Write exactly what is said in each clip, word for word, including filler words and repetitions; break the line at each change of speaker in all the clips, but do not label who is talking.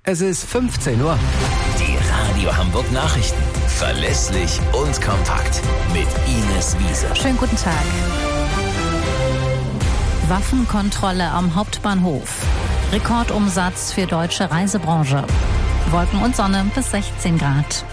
Es ist fünfzehn Uhr.
Die Radio Hamburg Nachrichten. Verlässlich und kompakt. Mit Ines Wiese.
Schönen guten Tag. Waffenkontrolle am Hauptbahnhof. Rekordumsatz für deutsche Reisebranche. Wolken und Sonne bis sechzehn Grad.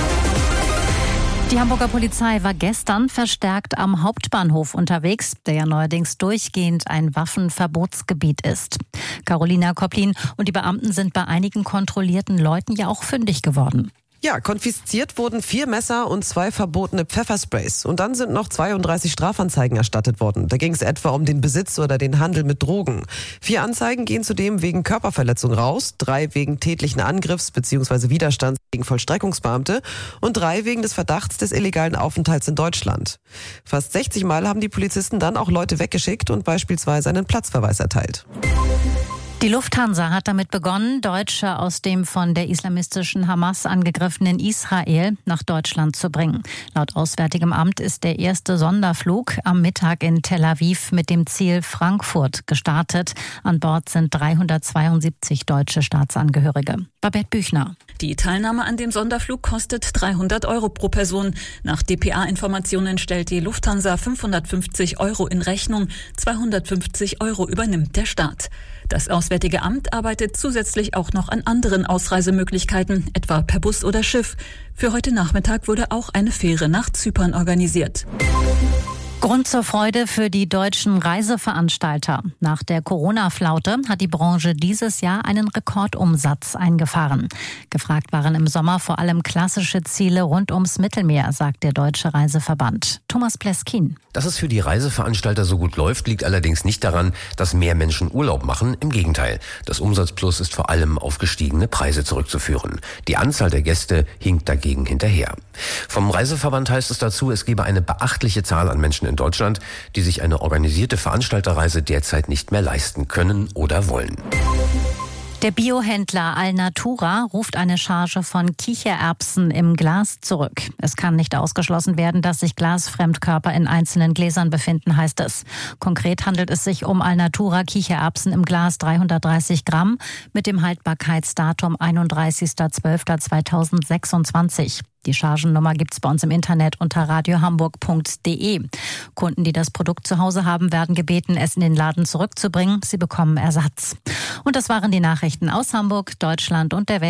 Die Hamburger Polizei war gestern verstärkt am Hauptbahnhof unterwegs, der ja neuerdings durchgehend ein Waffenverbotsgebiet ist. Carolina Koplin und die Beamten sind bei einigen kontrollierten Leuten ja auch fündig geworden.
Ja, konfisziert wurden vier Messer und zwei verbotene Pfeffersprays. Und dann sind noch zweiunddreißig Strafanzeigen erstattet worden. Da ging es etwa um den Besitz oder den Handel mit Drogen. Vier Anzeigen gehen zudem wegen Körperverletzung raus, drei wegen tätlichen Angriffs bzw. Widerstands gegen Vollstreckungsbeamte und drei wegen des Verdachts des illegalen Aufenthalts in Deutschland. Fast sechzig Mal haben die Polizisten dann auch Leute weggeschickt und beispielsweise einen Platzverweis erteilt.
Die Lufthansa hat damit begonnen, Deutsche aus dem von der islamistischen Hamas angegriffenen Israel nach Deutschland zu bringen. Laut Auswärtigem Amt ist der erste Sonderflug am Mittag in Tel Aviv mit dem Ziel Frankfurt gestartet. An Bord sind dreihundertzweiundsiebzig deutsche Staatsangehörige. Babette Büchner.
Die Teilnahme an dem Sonderflug kostet dreihundert Euro pro Person. Nach D P A-Informationen stellt die Lufthansa fünfhundertfünfzig Euro in Rechnung. zweihundertfünfzig Euro übernimmt der Staat. Das Auswärtige Amt arbeitet zusätzlich auch noch an anderen Ausreisemöglichkeiten, etwa per Bus oder Schiff. Für heute Nachmittag wurde auch eine Fähre nach Zypern organisiert.
Grund zur Freude für die deutschen Reiseveranstalter. Nach der Corona-Flaute hat die Branche dieses Jahr einen Rekordumsatz eingefahren. Gefragt waren im Sommer vor allem klassische Ziele rund ums Mittelmeer, sagt der Deutsche Reiseverband. Thomas Pleskin.
Dass es für die Reiseveranstalter so gut läuft, liegt allerdings nicht daran, dass mehr Menschen Urlaub machen. Im Gegenteil, das Umsatzplus ist vor allem auf gestiegene Preise zurückzuführen. Die Anzahl der Gäste hinkt dagegen hinterher. Vom Reiseverband heißt es dazu, es gebe eine beachtliche Zahl an Menschen in Deutschland, die sich eine organisierte Veranstalterreise derzeit nicht mehr leisten können oder wollen.
Der Biohändler Alnatura ruft eine Charge von Kichererbsen im Glas zurück. Es kann nicht ausgeschlossen werden, dass sich Glasfremdkörper in einzelnen Gläsern befinden, heißt es. Konkret handelt es sich um Alnatura Kichererbsen im Glas dreihundertdreißig Gramm mit dem Haltbarkeitsdatum einunddreißigster zwölfter zweitausendsechsundzwanzig. Die Chargennummer gibt's bei uns im Internet unter radiohamburg punkt de. Kunden, die das Produkt zu Hause haben, werden gebeten, es in den Laden zurückzubringen. Sie bekommen Ersatz. Und das waren die Nachrichten aus Hamburg, Deutschland und der Welt.